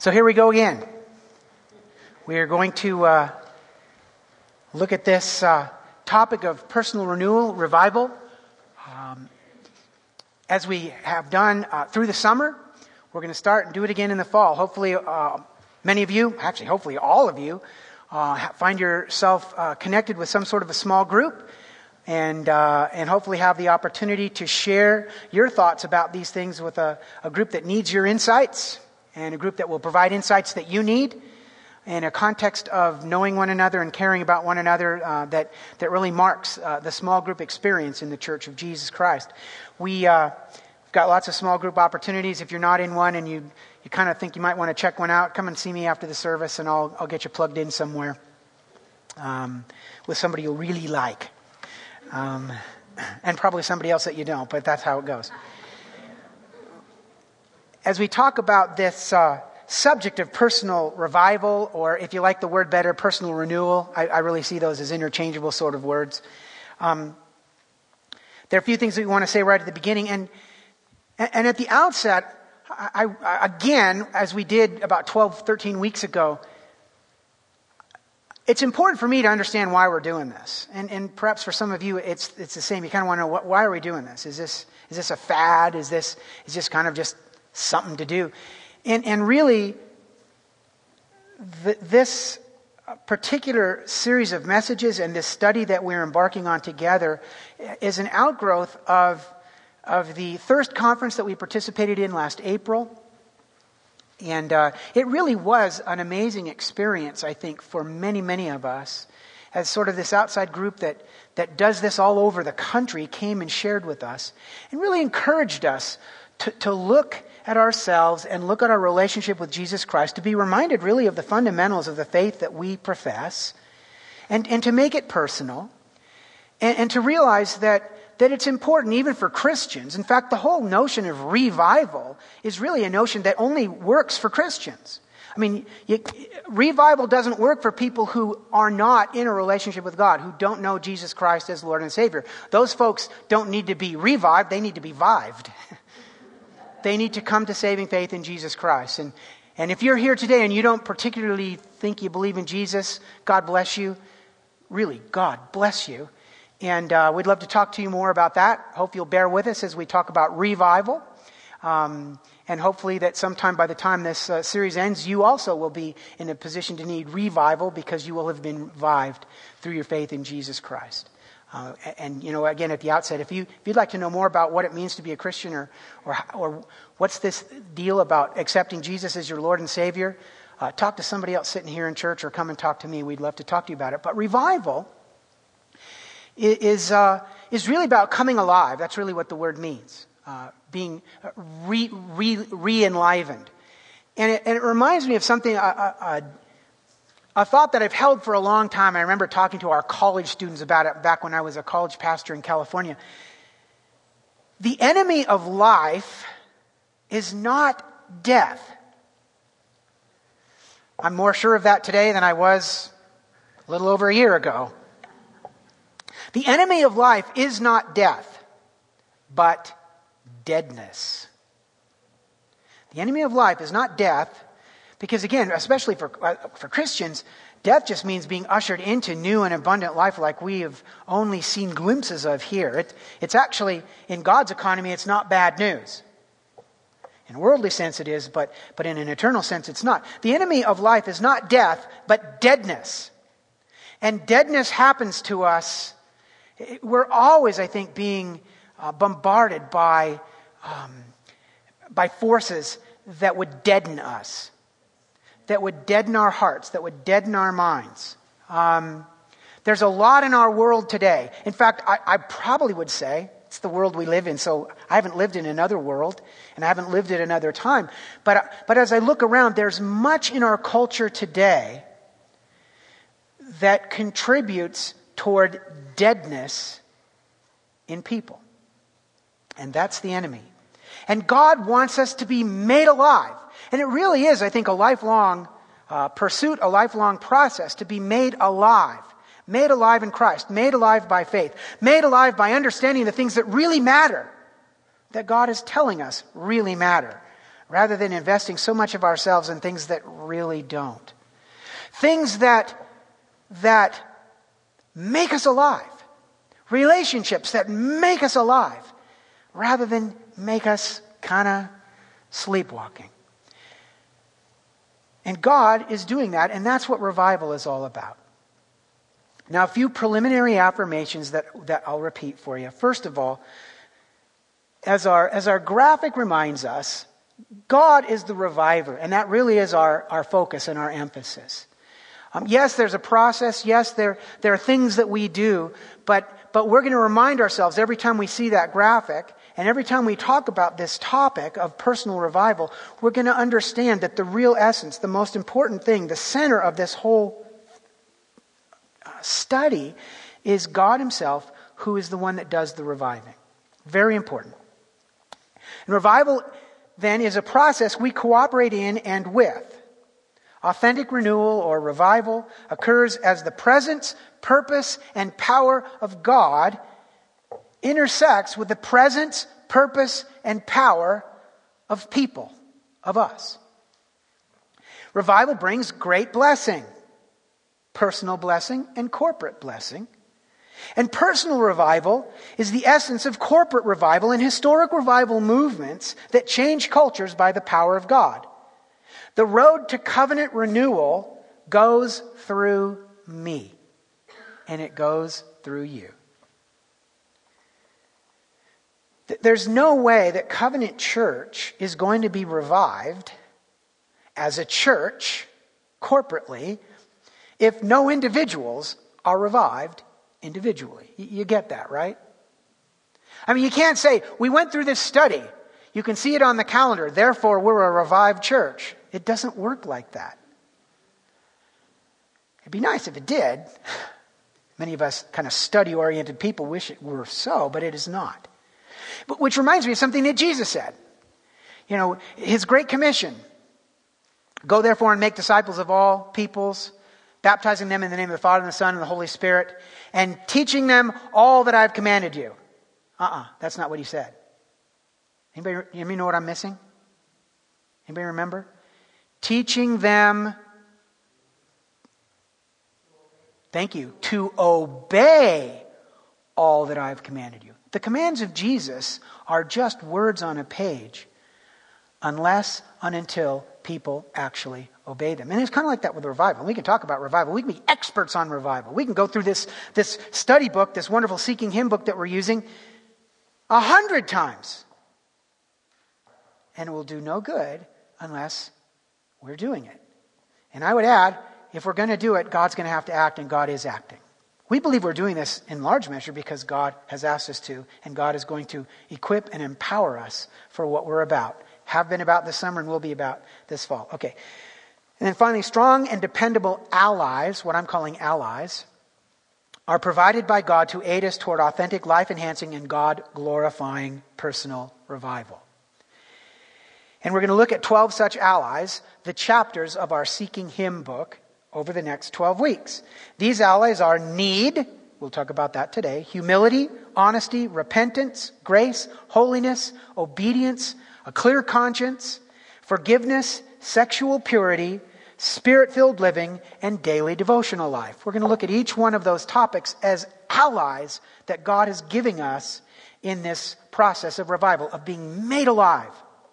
So here we go again. We are going to look at this topic of personal renewal, revival. As we have done through the summer, we're going to start and do it again in the fall. Hopefully many of you, actually hopefully all of you, find yourself connected with some sort of a small group and hopefully have the opportunity to share your thoughts about these things with a group that needs your insights and a group that will provide insights that you need in a context of knowing one another and caring about one another that really marks the small group experience in the Church of Jesus Christ. We've got lots of small group opportunities. If you're not in one and you kind of think you might want to check one out, come and see me after the service and I'll get you plugged in somewhere with somebody you'll really like. And probably somebody else that you don't, but that's how it goes. As we talk about this subject of personal revival, or if you like the word better, personal renewal, I really see those as interchangeable sort of words. There are a few things that we want to say right at the beginning. And at the outset, I again, as we did about 12, 13 weeks ago, it's important for me to understand why we're doing this. And perhaps for some of you, it's the same. You kind of want to know, why are we doing this? Is this a fad? Is this kind of just something to do? And really, this particular series of messages and this study that we're embarking on together is an outgrowth of the Thirst Conference that we participated in last April. And it really was an amazing experience, I think, for many, many of us, as sort of this outside group that does this all over the country came and shared with us and really encouraged us to look at ourselves and look at our relationship with Jesus Christ, to be reminded really of the fundamentals of the faith that we profess, and to make it personal, and to realize that it's important even for Christians. In fact, the whole notion of revival is really a notion that only works for Christians. I mean, revival doesn't work for people who are not in a relationship with God, who don't know Jesus Christ as Lord and Savior. Those folks don't need to be revived, they need to be vived. They need to come to saving faith in Jesus Christ. And if you're here today and you don't particularly think you believe in Jesus, God bless you. Really, God bless you. And we'd love to talk to you more about that. Hope you'll bear with us as we talk about revival. And hopefully that sometime by the time this series ends, you also will be in a position to need revival because you will have been revived through your faith in Jesus Christ. And again, at the outset, if you'd like to know more about what it means to be a Christian or what's this deal about accepting Jesus as your Lord and Savior, talk to somebody else sitting here in church or come and talk to me. We'd love to talk to you about it. But revival is really about coming alive. That's really what the word means. Being re-enlivened. And it reminds me of something, a thought that I've held for a long time. I remember talking to our college students about it back when I was a college pastor in California. The enemy of life is not death. I'm more sure of that today than I was a little over a year ago. The enemy of life is not death, but deadness. The enemy of life is not death, because again, especially for Christians, death just means being ushered into new and abundant life like we have only seen glimpses of here. It's actually, in God's economy, it's not bad news. In a worldly sense it is, but in an eternal sense it's not. The enemy of life is not death, but deadness. And deadness happens to us. We're always, I think, being bombarded by forces that would deaden us, that would deaden our hearts, that would deaden our minds. There's a lot in our world today. In fact, I probably would say it's the world we live in. So I haven't lived in another world, and I haven't lived at another time. But as I look around, there's much in our culture today that contributes toward deadness in people. And that's the enemy. And God wants us to be made alive. And it really is, I think, a lifelong pursuit, a lifelong process to be made alive. Made alive in Christ. Made alive by faith. Made alive by understanding the things that really matter. That God is telling us really matter. rather than investing so much of ourselves in things that really don't. Things that make us alive. Relationships that make us alive, rather than make us kind of sleepwalking. And God is doing that, and that's what revival is all about. Now, a few preliminary affirmations that I'll repeat for you. First of all, as our graphic reminds us, God is the reviver, and that really is our focus and our emphasis. Yes, there's a process. Yes, there are things that we do, but we're going to remind ourselves every time we see that graphic, and every time we talk about this topic of personal revival, we're going to understand that the real essence, the most important thing, the center of this whole study is God himself, who is the one that does the reviving. Very important. And revival, then, is a process we cooperate in and with. Authentic renewal or revival occurs as the presence, purpose, and power of God intersects with the presence, purpose, and power of people, of us. Revival brings great blessing, personal blessing and corporate blessing. And personal revival is the essence of corporate revival and historic revival movements that change cultures by the power of God. The road to covenant renewal goes through me, and it goes through you. There's no way that Covenant Church is going to be revived as a church, corporately, if no individuals are revived individually. You get that, right? I mean, you can't say, we went through this study. You can see it on the calendar. Therefore, we're a revived church. It doesn't work like that. It'd be nice if it did. Many of us kind of study-oriented people wish it were so, but it is not. But which reminds me of something that Jesus said. You know, his great commission. Go therefore and make disciples of all peoples, baptizing them in the name of the Father and the Son and the Holy Spirit, and teaching them all that I have commanded you. That's not what he said. Anybody know what I'm missing? Anybody remember? Teaching them, thank you, to obey all that I have commanded you. The commands of Jesus are just words on a page unless and until people actually obey them. And it's kind of like that with revival. We can talk about revival. We can be experts on revival. We can go through this study book, this wonderful Seeking Him book that we're using 100 times. And it will do no good unless we're doing it. And I would add, if we're going to do it, God's going to have to act, and God is acting. We believe we're doing this in large measure because God has asked us to, and God is going to equip and empower us for what we're about. Have been about this summer and will be about this fall. Okay. And then finally, strong and dependable allies, what I'm calling allies, are provided by God to aid us toward authentic, life-enhancing, and God-glorifying personal revival. And we're going to look at 12 such allies, the chapters of our Seeking Him book, over the next 12 weeks. These allies are need, we'll talk about that today, humility, honesty, repentance, grace, holiness, obedience, a clear conscience, forgiveness, sexual purity, spirit-filled living, and daily devotional life. We're going to look at each one of those topics as allies that God is giving us in this process of revival, of being made alive.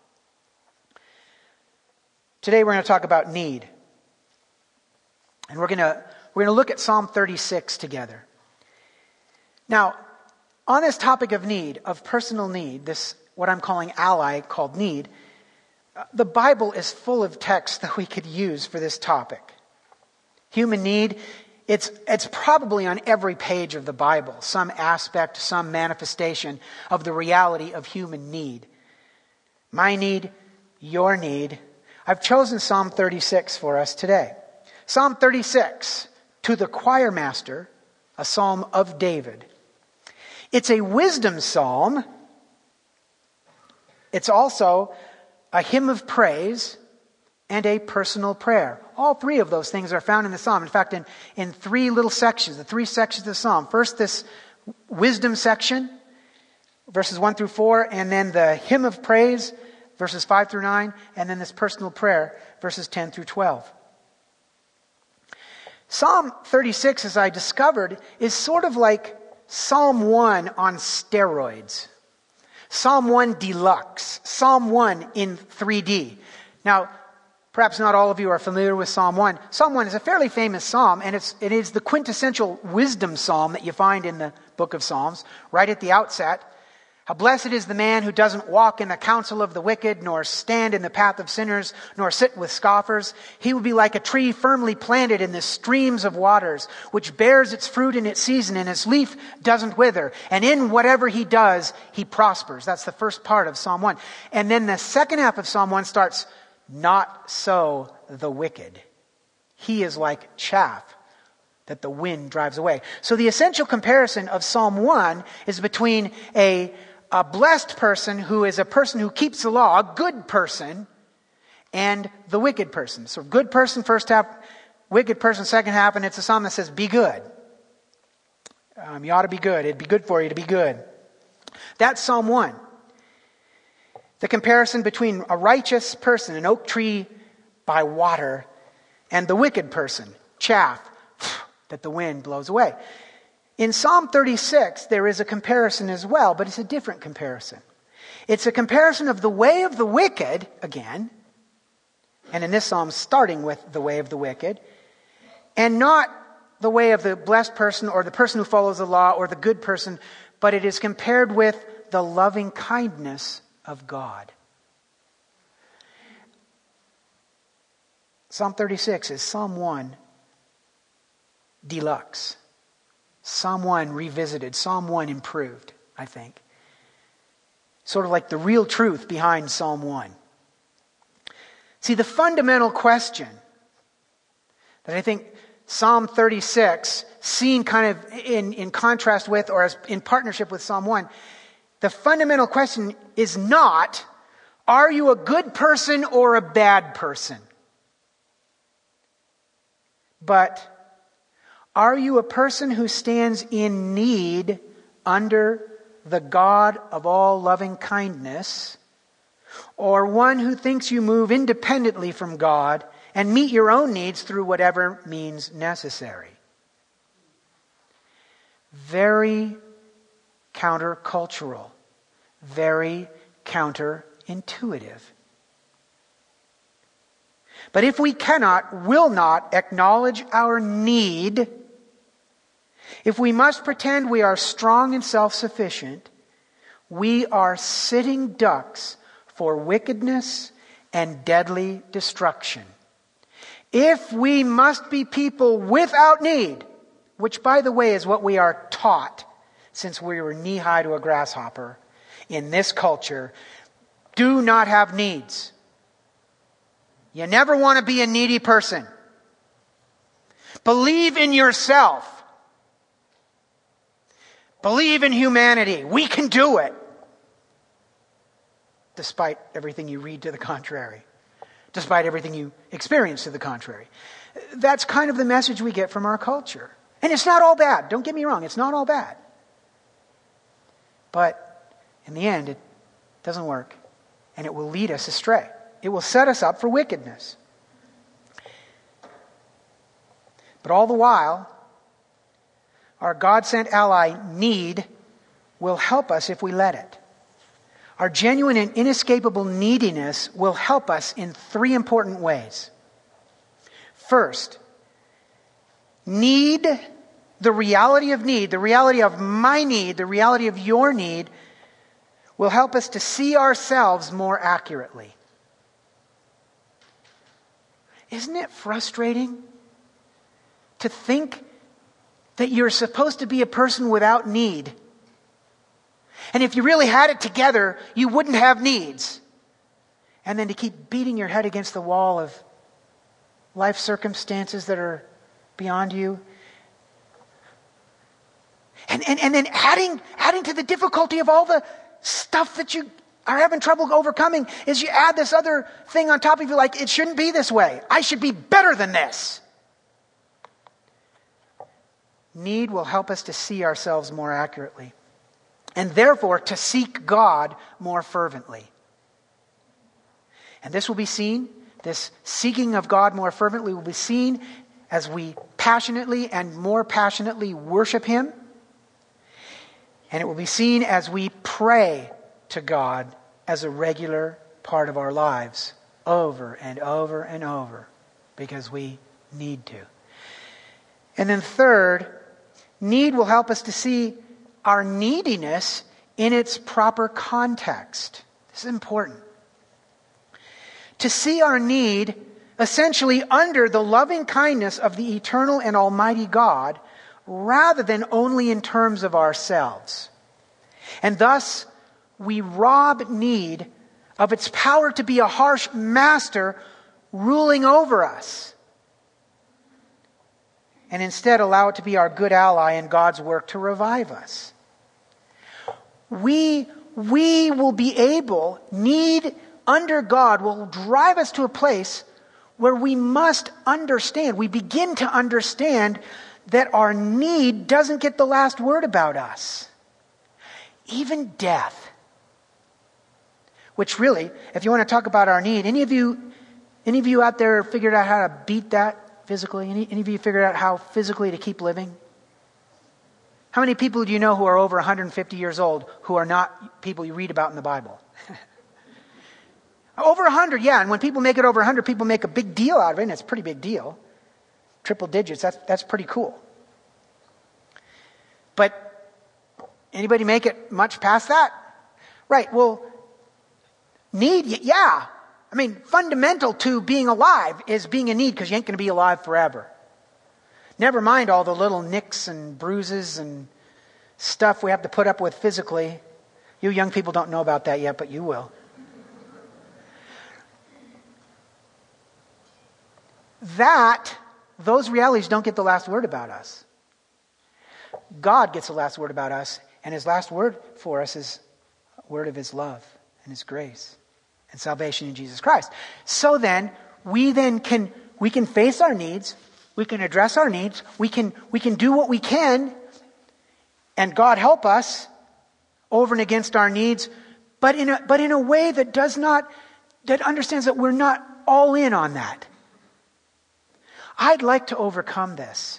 Today we're going to talk about need. And we're going to look at Psalm 36 together. Now, on this topic of need, of personal need, this what I'm calling ally called need, the Bible is full of texts that we could use for this topic. Human need, it's probably on every page of the Bible, some aspect, some manifestation of the reality of human need. My need, your need. I've chosen Psalm 36 for us today. Psalm 36, to the choir master, a psalm of David. It's a wisdom psalm. It's also a hymn of praise and a personal prayer. All three of those things are found in the psalm. In fact, in three little sections, the three sections of the psalm. First, this wisdom section, verses 1 through 4, and then the hymn of praise, verses 5 through 9, and then this personal prayer, verses 10 through 12. Psalm 36, as I discovered, is sort of like Psalm 1 on steroids. Psalm 1 Deluxe. Psalm 1 in 3D. Now, perhaps not all of you are familiar with Psalm 1. Psalm 1 is a fairly famous psalm, and it is the quintessential wisdom psalm that you find in the book of Psalms, right at the outset. How blessed is the man who doesn't walk in the counsel of the wicked, nor stand in the path of sinners, nor sit with scoffers. He will be like a tree firmly planted in the streams of waters, which bears its fruit in its season, and its leaf doesn't wither. And in whatever he does, he prospers. That's the first part of Psalm 1. And then the second half of Psalm 1 starts, not so the wicked. He is like chaff that the wind drives away. So the essential comparison of Psalm 1 is between a blessed person who is a person who keeps the law, a good person, and the wicked person. So good person, first half, wicked person, second half, and it's a psalm that says, be good. You ought to be good. It'd be good for you to be good. That's Psalm 1. The comparison between a righteous person, an oak tree by water, and the wicked person, chaff that the wind blows away. In Psalm 36, there is a comparison as well, but it's a different comparison. It's a comparison of the way of the wicked, again, and in this psalm starting with the way of the wicked, and not the way of the blessed person or the person who follows the law or the good person, but it is compared with the loving kindness of God. Psalm 36 is Psalm 1 Deluxe. Psalm 1 revisited. Psalm 1 improved, I think. Sort of like the real truth behind Psalm 1. See, the fundamental question that I think Psalm 36, seen kind of in contrast with or as in partnership with Psalm 1, the fundamental question is not, are you a good person or a bad person? But, are you a person who stands in need under the God of all loving kindness, or one who thinks you move independently from God and meet your own needs through whatever means necessary? Very countercultural, very counterintuitive. But if we cannot, will not acknowledge our need, if we must pretend we are strong and self-sufficient, we are sitting ducks for wickedness and deadly destruction. If we must be people without need, which by the way is what we are taught since we were knee-high to a grasshopper in this culture, do not have needs. You never want to be a needy person. Believe in yourself. Believe in humanity. We can do it. Despite everything you read to the contrary. Despite everything you experience to the contrary. That's kind of the message we get from our culture. And it's not all bad. Don't get me wrong. It's not all bad. But in the end, it doesn't work. And it will lead us astray. It will set us up for wickedness. But all the while, our God-sent ally, need, will help us if we let it. Our genuine and inescapable neediness will help us in three important ways. First, need, the reality of need, the reality of my need, the reality of your need, will help us to see ourselves more accurately. Isn't it frustrating to think that you're supposed to be a person without need? And if you really had it together, you wouldn't have needs. And then to keep beating your head against the wall of life circumstances that are beyond you. And then adding to the difficulty of all the stuff that you are having trouble overcoming is you add this other thing on top of you, like, it shouldn't be this way. I should be better than this. Need will help us to see ourselves more accurately, and therefore to seek God more fervently. And this will be seen, this seeking of God more fervently will be seen as we passionately and more passionately worship Him. And it will be seen as we pray to God as a regular part of our lives, over and over and over, because we need to. And then third, need will help us to see our neediness in its proper context. This is important. To see our need essentially under the loving kindness of the eternal and almighty God, rather than only in terms of ourselves. And thus, we rob need of its power to be a harsh master ruling over us, and instead allow it to be our good ally in God's work to revive us. We will be able, need under God will drive us to a place where we must understand, we begin to understand that our need doesn't get the last word about us. Even death. Which really, if you want to talk about our need, any of you out there figured out how to beat that physically? Any of you figured out how physically to keep living? How many people do you know who are over 150 years old who are not people you read about in the Bible? Over 100, yeah. And when people make it over 100, people make a big deal out of it, and it's a pretty big deal. Triple digits, that's pretty cool. But anybody make it much past that? Right, well, need, yeah. I mean, fundamental to being alive is being in need, because you ain't going to be alive forever. Never mind all the little nicks and bruises and stuff we have to put up with physically. You young people don't know about that yet, but you will. Those realities don't get the last word about us. God gets the last word about us, and His last word for us is a word of His love and His grace and salvation in Jesus Christ. So then, we can face our needs, we can address our needs, we can do what we can, and God help us over and against our needs, but in a way that that understands that we're not all in on that. I'd like to overcome this.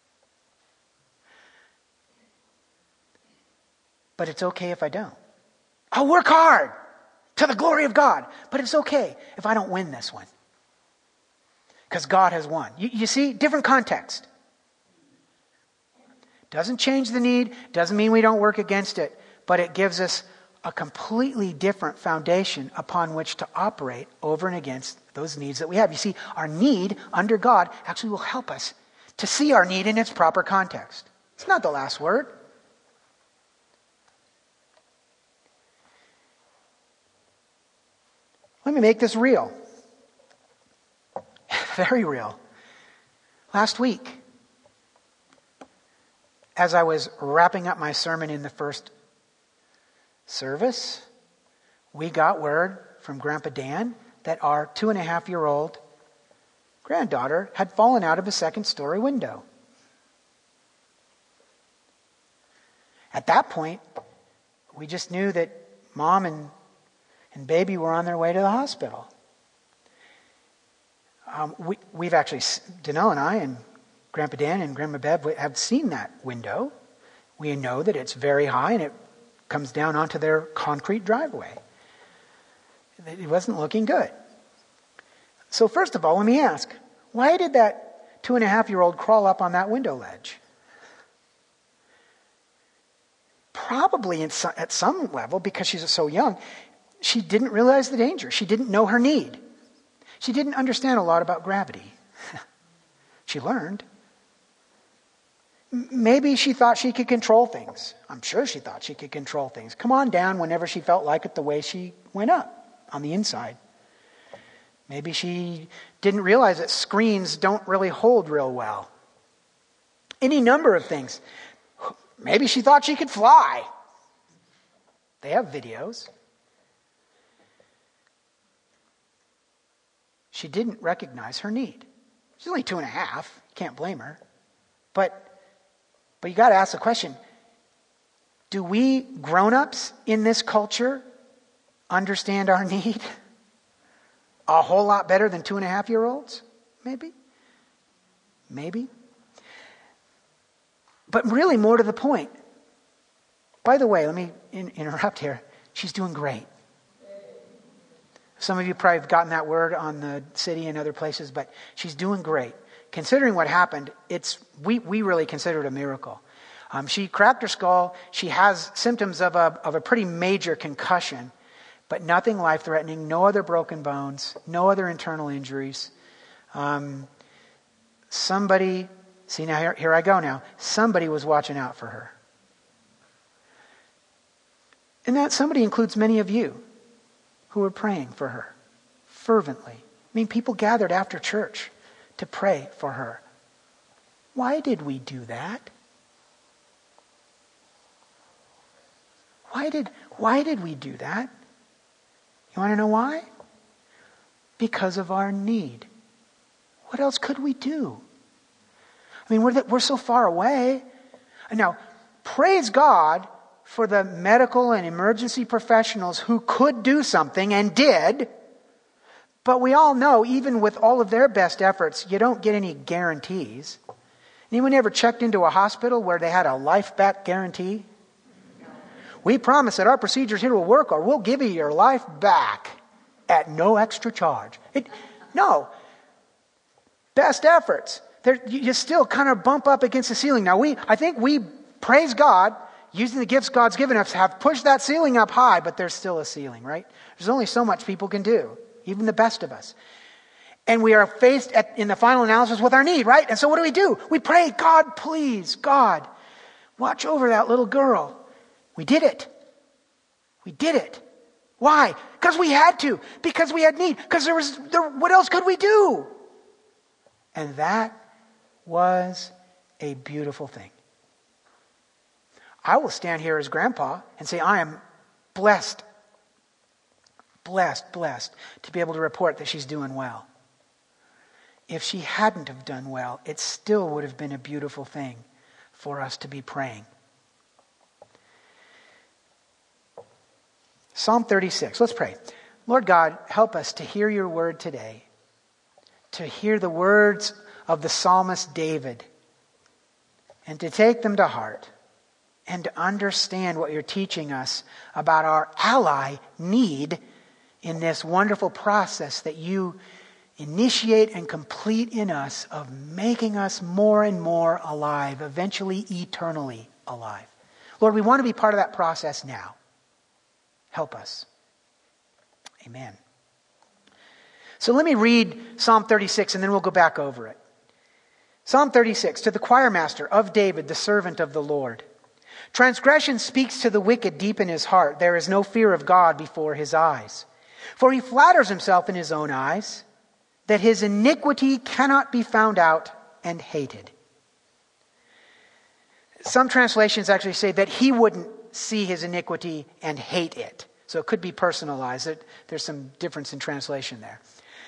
But it's okay if I don't. I'll work hard to the glory of God. But it's okay if I don't win this one. Because God has won. You see, different context. Doesn't change the need. Doesn't mean we don't work against it. But it gives us a completely different foundation upon which to operate over and against those needs that we have. You see, our need under God actually will help us to see our need in its proper context. It's not the last word. Let me make this real. Very real. Last week, as I was wrapping up my sermon in the first service, we got word from Grandpa Dan that our 2.5-year-old granddaughter had fallen out of a second-story window. At that point, we just knew that Mom and baby were on their way to the hospital. We've actually, Danelle and I and Grandpa Dan and Grandma Bev have seen that window. We know that it's very high and it comes down onto their concrete driveway. It wasn't looking good. So first of all, let me ask, why did that 2.5-year-old crawl up on that window ledge? Probably at some level, because she's so young, she didn't realize the danger. She didn't know her need. She didn't understand a lot about gravity. She learned. Maybe she thought she could control things. I'm sure she thought she could control things. Come on down whenever she felt like it, the way she went up on the inside. Maybe she didn't realize that screens don't really hold real well. Any number of things. Maybe she thought she could fly. They have videos. She didn't recognize her need. She's only 2.5. Can't blame her. But you got to ask the question, do we grown-ups in this culture understand our need? A whole lot better than 2.5-year-olds? Maybe. But really more to the point. By the way, let me interrupt here. She's doing great. Some of you probably have gotten that word on the city and other places, but she's doing great. Considering what happened, we really consider it a miracle. She cracked her skull. She has symptoms of a pretty major concussion, but nothing life-threatening, no other broken bones, no other internal injuries. Somebody, see now here I go now. Somebody was watching out for her. And that somebody includes many of you who were praying for her fervently. I mean, people gathered after church to pray for her. Why did we do that? Why did we do that? You want to know why? Because of our need. What else could we do? I mean, we're so far away. Now, praise God for the medical and emergency professionals who could do something and did. But we all know, even with all of their best efforts, you don't get any guarantees. Anyone ever checked into a hospital where they had a life back guarantee? We promise that our procedures here will work, or we'll give you your life back at no extra charge. No. Best efforts. You still kind of bump up against the ceiling. Now, I think we, praise God, using the gifts God's given us, have pushed that ceiling up high, but there's still a ceiling, right? There's only so much people can do, even the best of us. And we are faced in the final analysis with our need, right? And so what do? We pray, God, please, God, watch over that little girl. We did it. Why? Because we had to. Because we had need. Because what else could we do? And that was a beautiful thing. I will stand here as grandpa and say, I am blessed to be able to report that she's doing well. If she hadn't have done well, it still would have been a beautiful thing for us to be praying. Psalm 36. Let's pray. Lord God, help us to hear your word today, to hear the words of the psalmist David, and to take them to heart, and to understand what you're teaching us about our ally need in this wonderful process that you initiate and complete in us of making us more and more alive, eventually eternally alive. Lord, we want to be part of that process now. Help us. Amen. So let me read Psalm 36 and then we'll go back over it. Psalm 36, to the choir master of David, the servant of the Lord. Transgression speaks to the wicked deep in his heart. There is no fear of God before his eyes. For he flatters himself in his own eyes that his iniquity cannot be found out and hated. Some translations actually say that he wouldn't see his iniquity and hate it. So it could be personalized. There's some difference in translation there.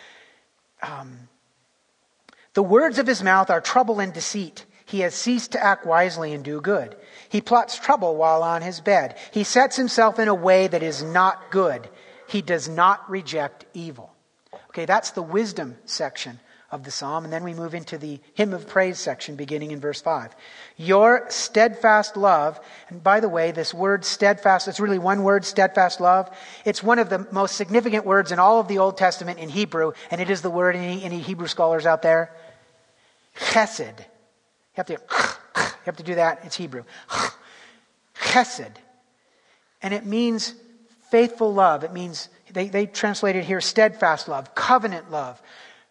The words of his mouth are trouble and deceit. He has ceased to act wisely and do good. He plots trouble while on his bed. He sets himself in a way that is not good. He does not reject evil. Okay, that's the wisdom section of the psalm. And then we move into the hymn of praise section beginning in verse 5. Your steadfast love, and by the way, this word steadfast, it's really one word, steadfast love. It's one of the most significant words in all of the Old Testament in Hebrew, and it is the word, any Hebrew scholars out there? Chesed. You have to do that. It's Hebrew. Chesed. And it means faithful love. It means, they translate it here, steadfast love, covenant love.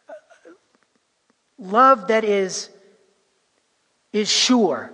Love that is sure.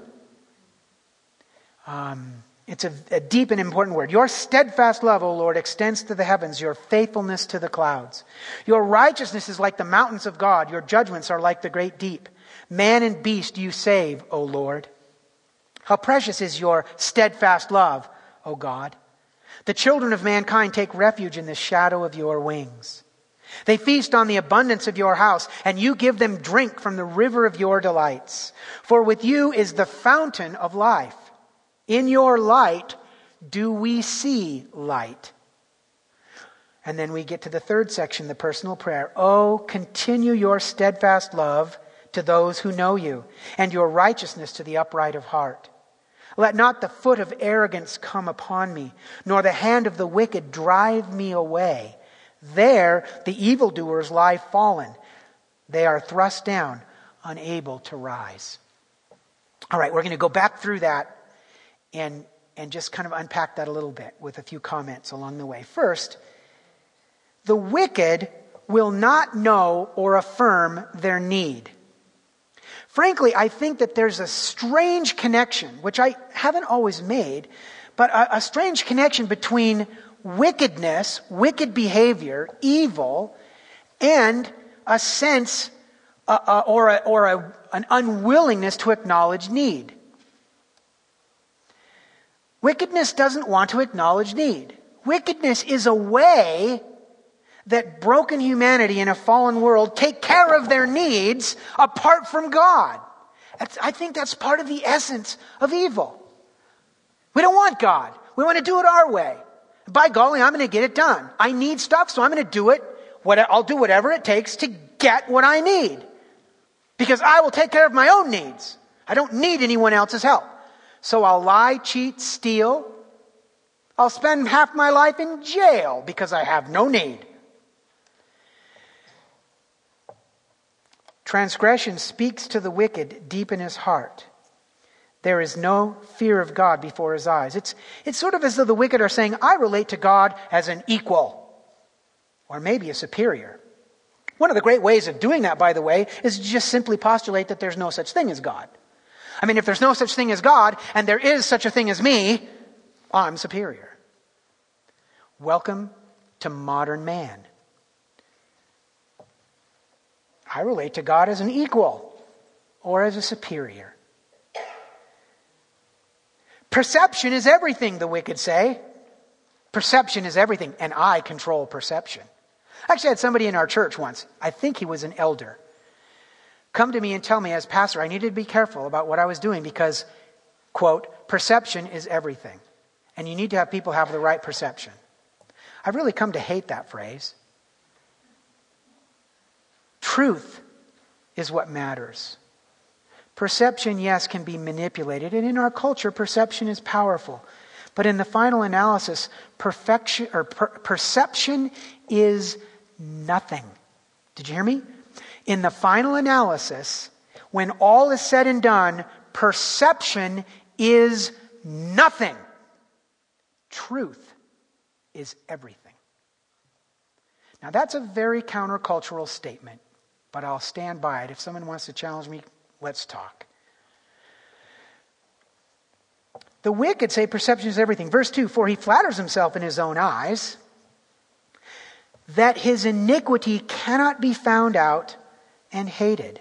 It's a deep and important word. Your steadfast love, O Lord, extends to the heavens, your faithfulness to the clouds. Your righteousness is like the mountains of God. Your judgments are like the great deep. Man and beast you save, O Lord. How precious is your steadfast love, O God. The children of mankind take refuge in the shadow of your wings. They feast on the abundance of your house, and you give them drink from the river of your delights. For with you is the fountain of life. In your light do we see light. And then we get to the third section, the personal prayer. Oh, continue your steadfast love to those who know you, and your righteousness to the upright of heart. Let not the foot of arrogance come upon me, nor the hand of the wicked drive me away. There the evildoers lie fallen. They are thrust down, unable to rise. All right, we're going to go back through that and just kind of unpack that a little bit with a few comments along the way. First, the wicked will not know or affirm their need. Frankly, I think that there's a strange connection, which I haven't always made, but a strange connection between wickedness, wicked behavior, evil, and a sense an unwillingness to acknowledge need. Wickedness doesn't want to acknowledge need. Wickedness is a way that broken humanity in a fallen world take care of their needs apart from God. I think that's part of the essence of evil. We don't want God. We want to do it our way. By golly, I'm going to get it done. I need stuff, so I'm going to do it. I'll do whatever it takes to get what I need. Because I will take care of my own needs. I don't need anyone else's help. So I'll lie, cheat, steal. I'll spend half my life in jail because I have no need. Transgression speaks to the wicked deep in his heart. There is no fear of God before his eyes. It's sort of as though the wicked are saying, I relate to God as an equal, or maybe a superior. One of the great ways of doing that, by the way, is to just simply postulate that there's no such thing as God. I mean, if there's no such thing as God, and there is such a thing as me, I'm superior. Welcome to modern man. I relate to God as an equal or as a superior. Perception is everything, the wicked say. Perception is everything, and I control perception. I actually had somebody in our church once, I think he was an elder, come to me and tell me as pastor I needed to be careful about what I was doing because, quote, perception is everything. And you need to have people have the right perception. I've really come to hate that phrase. Truth is what matters. Perception, yes, can be manipulated. And in our culture, perception is powerful. But in the final analysis, perception is nothing. Did you hear me? In the final analysis, when all is said and done, perception is nothing. Truth is everything. Now that's a very countercultural statement, but I'll stand by it. If someone wants to challenge me, let's talk. The wicked say perception is everything. Verse 2, for he flatters himself in his own eyes that his iniquity cannot be found out and hated.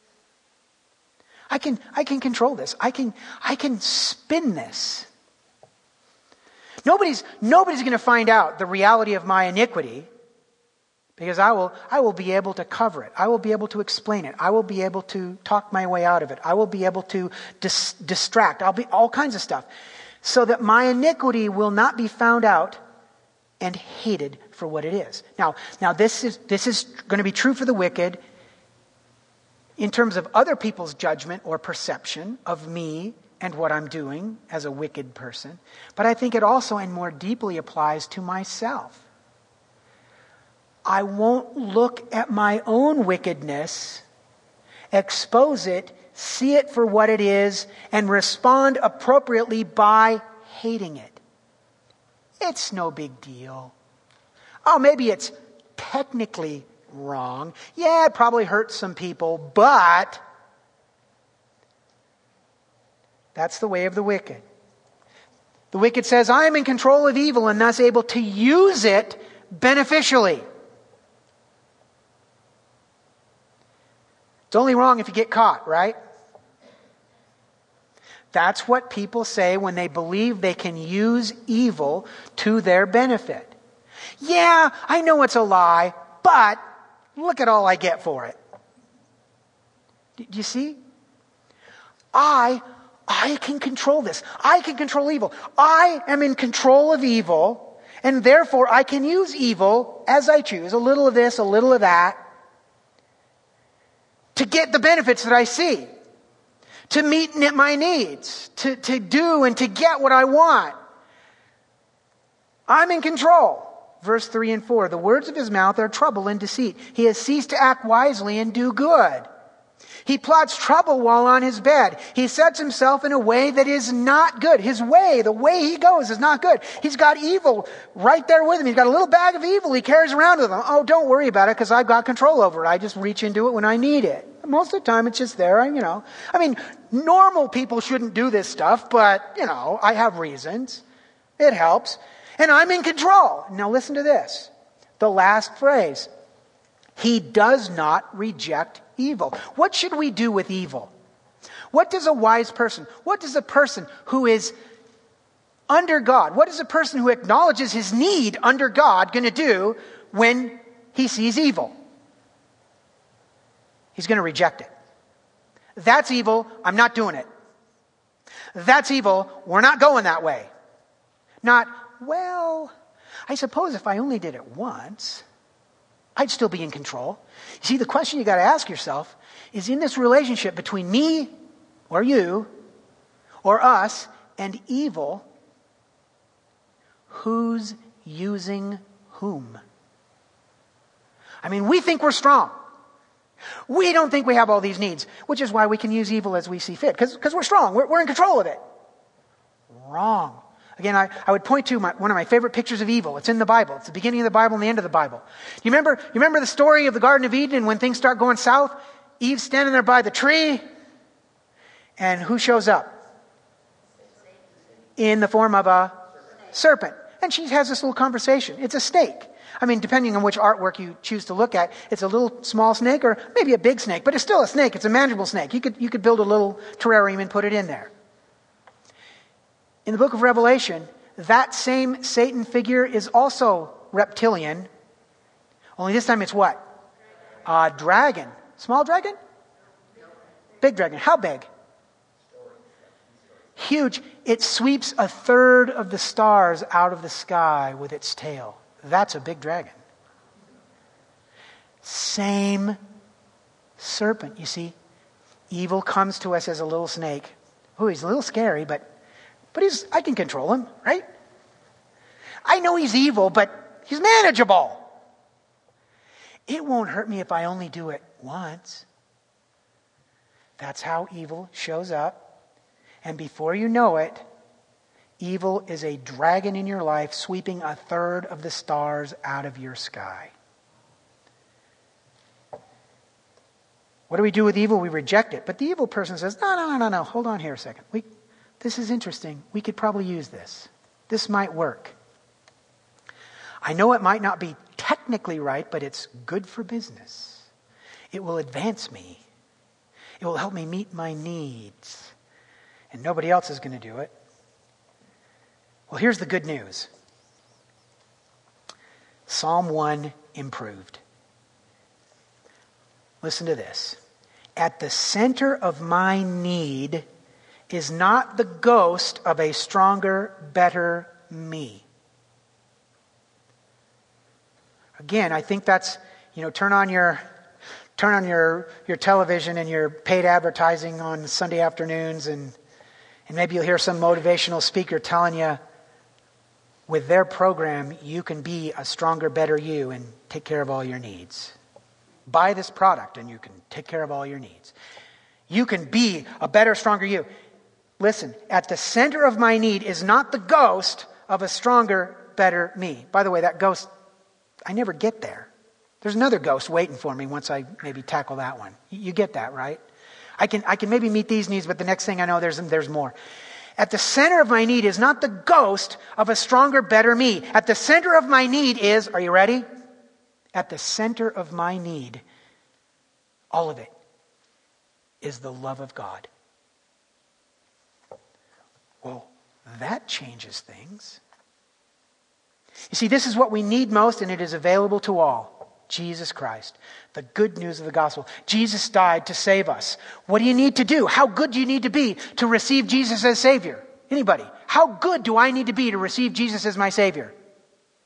I can control this. I can spin this. Nobody's going to find out the reality of my iniquity because I will be able to cover it. I will be able to explain it. I will be able to talk my way out of it. I will be able to distract. I'll be all kinds of stuff so that my iniquity will not be found out and hated for what it is. Now this is going to be true for the wicked in terms of other people's judgment or perception of me and what I'm doing as a wicked person. But I think it also and more deeply applies to myself. I won't look at my own wickedness, expose it, see it for what it is, and respond appropriately by hating it. It's no big deal. Oh, maybe it's technically wrong. Yeah, it probably hurts some people, but that's the way of the wicked. The wicked says, I am in control of evil and thus able to use it beneficially. It's only wrong if you get caught, right? That's what people say when they believe they can use evil to their benefit. Yeah, I know it's a lie, but look at all I get for it. Do you see? I can control this. I can control evil. I am in control of evil, And therefore I can use evil as I choose, a little of this, a little of that, to get the benefits that I see, to meet my needs, to do and to get what I want. I'm in control. Verse 3 and 4, the words of his mouth are trouble and deceit. He has ceased to act wisely and do good. He plots trouble while on his bed. He sets himself in a way that is not good. His way, the way he goes is not good. He's got evil right there with him. He's got a little bag of evil he carries around with him. Oh, don't worry about it because I've got control over it. I just reach into it when I need it. Most of the time it's just there, I mean, normal people shouldn't do this stuff, but, I have reasons. It helps. And I'm in control. Now listen to this. The last phrase. He does not reject evil. What should we do with evil? What does a wise person, what does a person who is under God, what is a person who acknowledges his need under God going to do when he sees evil? He's going to reject it. That's evil. I'm not doing it. That's evil. We're not going that way. Not, well, I suppose if I only did it once, I'd still be in control. You see, the question you got to ask yourself is, in this relationship between me or you or us and evil, who's using whom? I mean, we think we're strong. We don't think we have all these needs, which is why we can use evil as we see fit, because we're strong. We're in control of it. Wrong. Again, I would point to one of my favorite pictures of evil. It's in the Bible. It's the beginning of the Bible and the end of the Bible. You remember the story of the Garden of Eden, and when things start going south, Eve's standing there by the tree, and who shows up? In the form of a serpent. And she has this little conversation. It's a snake. I mean, depending on which artwork you choose to look at, it's a little small snake or maybe a big snake, but it's still a snake. It's a manageable snake. You could build a little terrarium and put it in there. In the book of Revelation, that same Satan figure is also reptilian. Only this time it's what? A dragon. Small dragon? Big dragon. How big? Huge. It sweeps a third of the stars out of the sky with its tail. That's a big dragon. Same serpent, you see. Evil comes to us as a little snake. Oh, he's a little scary, but I can control him, right? I know he's evil, but he's manageable. It won't hurt me if I only do it once. That's how evil shows up. And before you know it, evil is a dragon in your life sweeping a third of the stars out of your sky. What do we do with evil? We reject it. But the evil person says, no, hold on here a second. This is interesting. We could probably use this. This might work. I know it might not be technically right, but it's good for business. It will advance me. It will help me meet my needs. And nobody else is going to do it. Well, here's the good news. Psalm 1 improved. Listen to this. At the center of my need is not the ghost of a stronger, better me. Again, I think that's, turn on your television and your paid advertising on Sunday afternoons, and maybe you'll hear some motivational speaker telling you, with their program, you can be a stronger, better you and take care of all your needs. Buy this product and you can take care of all your needs. You can be a better, stronger you. Listen, at the center of my need is not the ghost of a stronger, better me. By the way, that ghost, I never get there. There's another ghost waiting for me once I maybe tackle that one. You get that, right? I can maybe meet these needs, but the next thing I know, there's more. At the center of my need is not the ghost of a stronger, better me. At the center of my need is, are you ready? At the center of my need, all of it, is the love of God. Well, that changes things. You see, this is what we need most, and it is available to all. Jesus Christ, the good news of the gospel. Jesus died to save us. What do you need to do? How good do you need to be to receive Jesus as Savior? Anybody? How good do I need to be to receive Jesus as my Savior?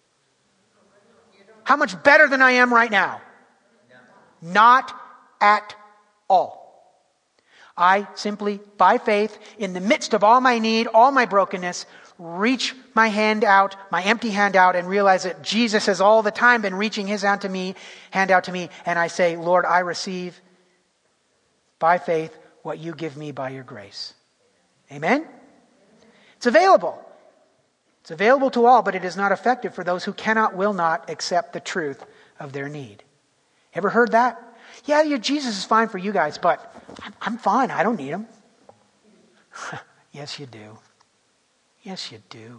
how much better than I am right now? Not at all. I simply, by faith, in the midst of all my need, all my brokenness, reach my hand out, my empty hand out, and realize that Jesus has all the time been reaching his hand out to me, and I say, Lord, I receive by faith what you give me by your grace. Amen? It's available. It's available to all, but it is not effective for those who cannot, will not accept the truth of their need. Ever heard that? Yeah, Jesus is fine for you guys, but I'm fine. I don't need him. Yes, you do. Yes, you do.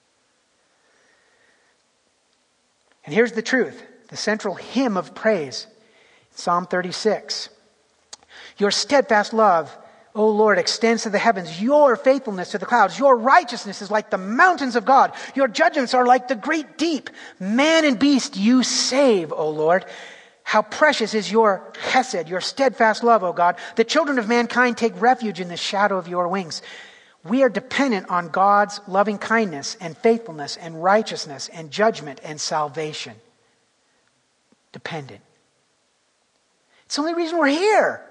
And here's the truth, the central hymn of praise, Psalm 36. Your steadfast love, O Lord, extends to the heavens. Your faithfulness to the clouds. Your righteousness is like the mountains of God. Your judgments are like the great deep. Man and beast you save, O Lord. How precious is your chesed, your steadfast love, O God. The children of mankind take refuge in the shadow of your wings. We are dependent on God's loving kindness and faithfulness and righteousness and judgment and salvation. Dependent. It's the only reason we're here.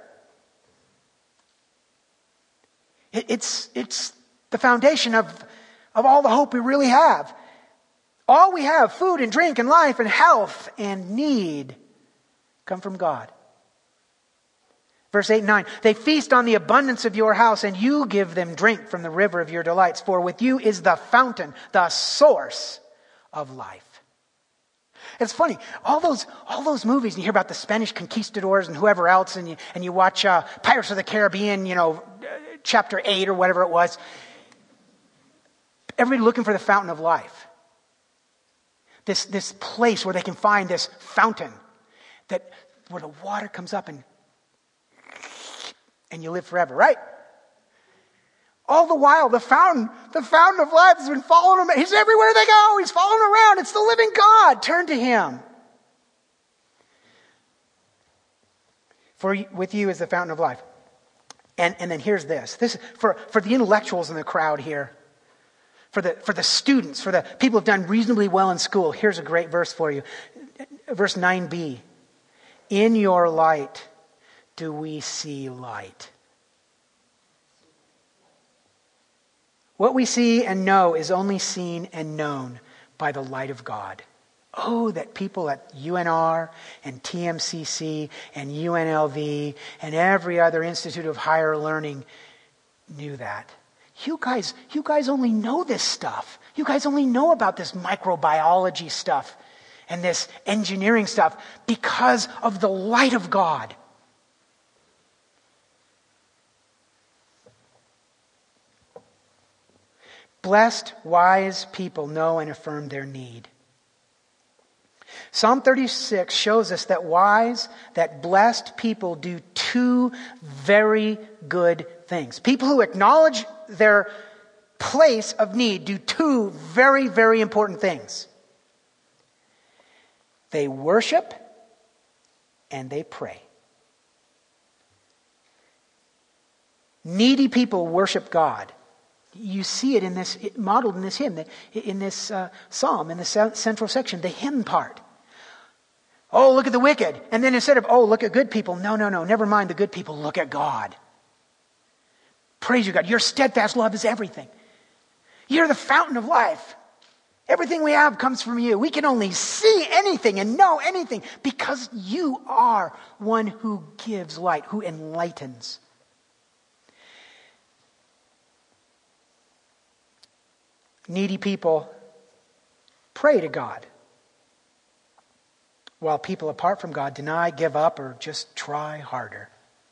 It's the foundation of all the hope we really have. All we have, food and drink and life and health and need, come from God. Verse 8 and 9, they feast on the abundance of your house, and you give them drink from the river of your delights. For with you is the fountain, the source of life. It's funny, all those movies, and you hear about the Spanish conquistadors and whoever else, and you watch Pirates of the Caribbean, chapter 8 or whatever it was. Everybody looking for the fountain of life. This place where they can find this fountain where the water comes up and you live forever, right? All the while, the fountain of life has been following them. He's everywhere they go. He's following around. It's the living God. Turn to him. For with you is the fountain of life. And then here's this. This for the intellectuals in the crowd here. For the students, for the people who've done reasonably well in school. Here's a great verse for you. Verse 9b. In your light do we see light. What we see and know is only seen and known by the light of God. Oh, that people at UNR and TMCC and UNLV and every other institute of higher learning knew that. You guys only know this stuff. You guys only know about this microbiology stuff and this engineering stuff because of the light of God. Blessed, wise people know and affirm their need. Psalm 36 shows us that blessed people do two very good things. People who acknowledge their place of need do two very, very important things. They worship and they pray. Needy people worship God. You see it modeled in this hymn, in this psalm, in the central section, the hymn part. Oh, look at the wicked. And then instead of, look at good people. No, never mind the good people. Look at God. Praise you, God. Your steadfast love is everything. You're the fountain of life. Everything we have comes from you. We can only see anything and know anything because you are one who gives light, who enlightens. Needy people pray to God, while people apart from God deny, give up, or just try harder.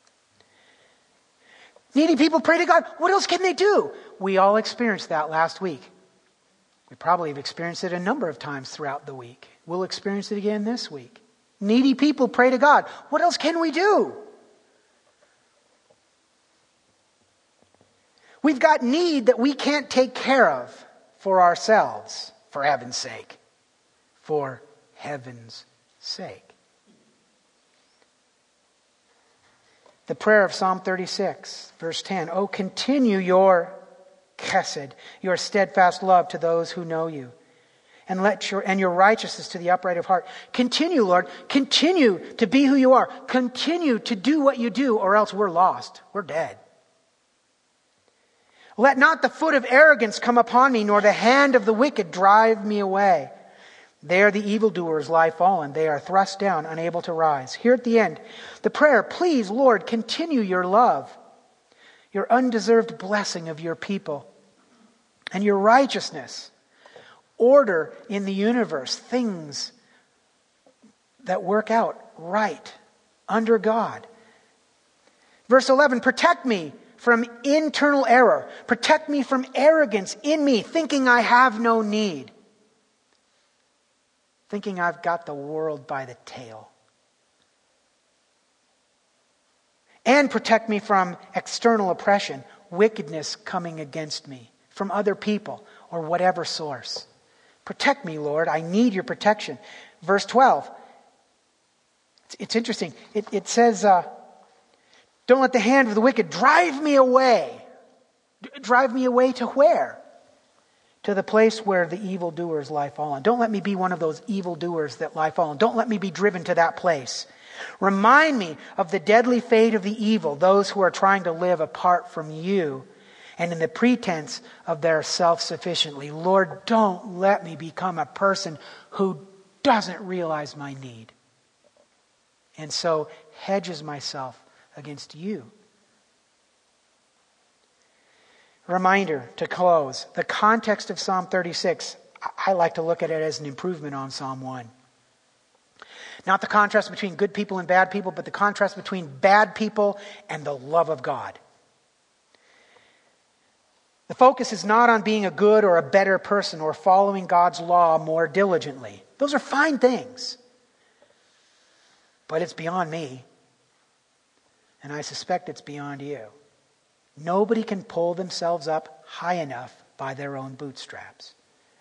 Needy people pray to God. What else can they do? We all experienced that last week. We probably have experienced it a number of times throughout the week. We'll experience it again this week. Needy people pray to God. What else can we do? We've got need that we can't take care of for ourselves, for heaven's sake. For heaven's sake. The prayer of Psalm 36, verse 10. Oh, continue your chesed, your steadfast love to those who know you, and your righteousness to the upright of heart. Continue, Lord. Continue to be who you are. Continue to do what you do, or else we're lost. We're dead. Let not the foot of arrogance come upon me, nor the hand of the wicked drive me away. There the evildoers lie fallen. They are thrust down, unable to rise. Here at the end, the prayer, please, Lord, continue your love, your undeserved blessing of your people, and your righteousness. Order in the universe things that work out right under God. Verse 11, protect me from internal error. Protect me from arrogance in me, thinking I have no need. Thinking I've got the world by the tail. And protect me from external oppression, wickedness coming against me, from other people or whatever source. Protect me, Lord. I need your protection. Verse 12. It's interesting. It says, don't let the hand of the wicked drive me away. Drive me away to where? To the place where the evildoers lie fallen. Don't let me be one of those evildoers that lie fallen. Don't let me be driven to that place. Remind me of the deadly fate of the evil, those who are trying to live apart from you and in the pretense of their self-sufficiency. Lord, don't let me become a person who doesn't realize my need and so hedges myself against you. Reminder to close, the context of Psalm 36, I like to look at it as an improvement on Psalm 1. Not the contrast between good people and bad people, but the contrast between bad people and the love of God. The focus is not on being a good or a better person or following God's law more diligently. Those are fine things. But it's beyond me. And I suspect it's beyond you. Nobody can pull themselves up high enough by their own bootstraps.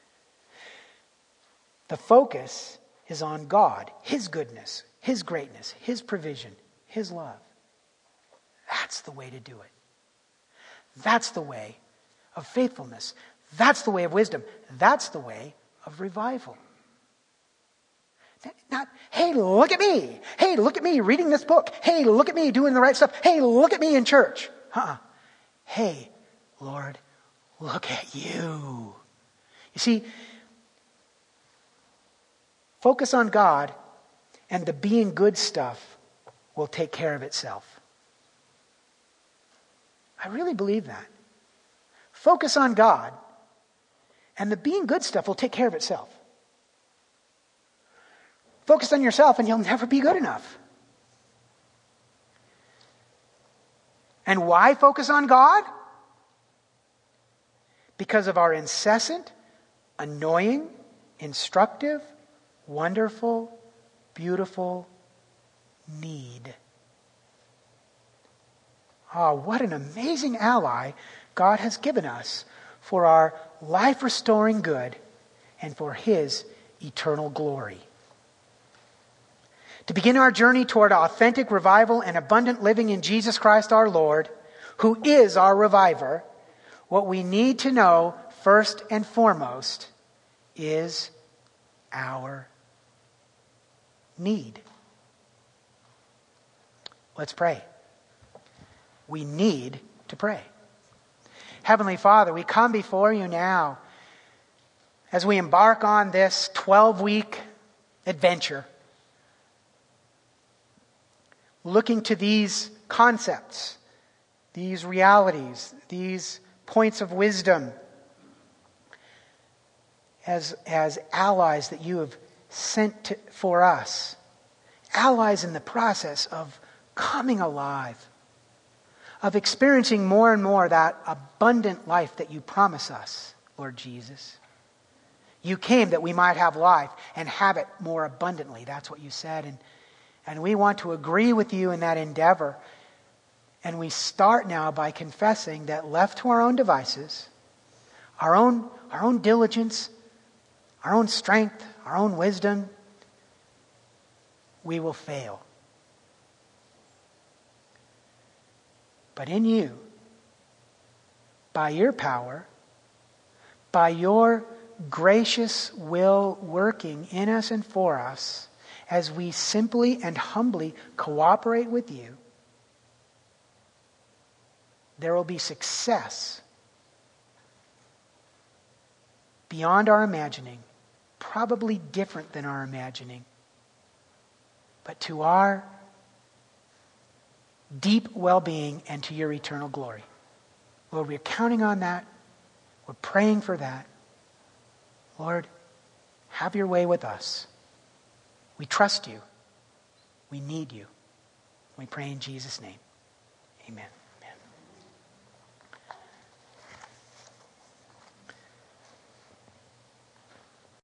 The focus is on God, His goodness, His greatness, His provision, His love. That's the way to do it. That's the way of faithfulness. That's the way of wisdom. That's the way of revival. Not, hey, look at me. Hey, look at me reading this book. Hey, look at me doing the right stuff. Hey, look at me in church. Hey, Lord, look at you. You see, focus on God and the being good stuff will take care of itself. I really believe that. Focus on God and the being good stuff will take care of itself. Focus on yourself and you'll never be good enough. And why focus on God? Because of our incessant, annoying, instructive, wonderful, beautiful need. What an amazing ally God has given us for our life-restoring good and for His eternal glory. To begin our journey toward authentic revival and abundant living in Jesus Christ our Lord, who is our reviver, what we need to know first and foremost is our need. Let's pray. We need to pray. Heavenly Father, we come before you now as we embark on this 12-week adventure, looking to these concepts, these realities, these points of wisdom as allies that you have sent for us, allies in the process of coming alive, of experiencing more and more that abundant life that you promise us, Lord Jesus. You came that we might have life and have it more abundantly. That's what you said. And we want to agree with you in that endeavor. And we start now by confessing that left to our own devices, our own diligence, our own strength, our own wisdom, we will fail. But in you, by your power, by your gracious will working in us and for us as we simply and humbly cooperate with you, there will be success beyond our imagining, probably different than our imagining, but to our deep well-being and to your eternal glory. Lord, we're counting on that. We're praying for that. Lord, have your way with us. We trust you. We need you. We pray in Jesus' name. Amen.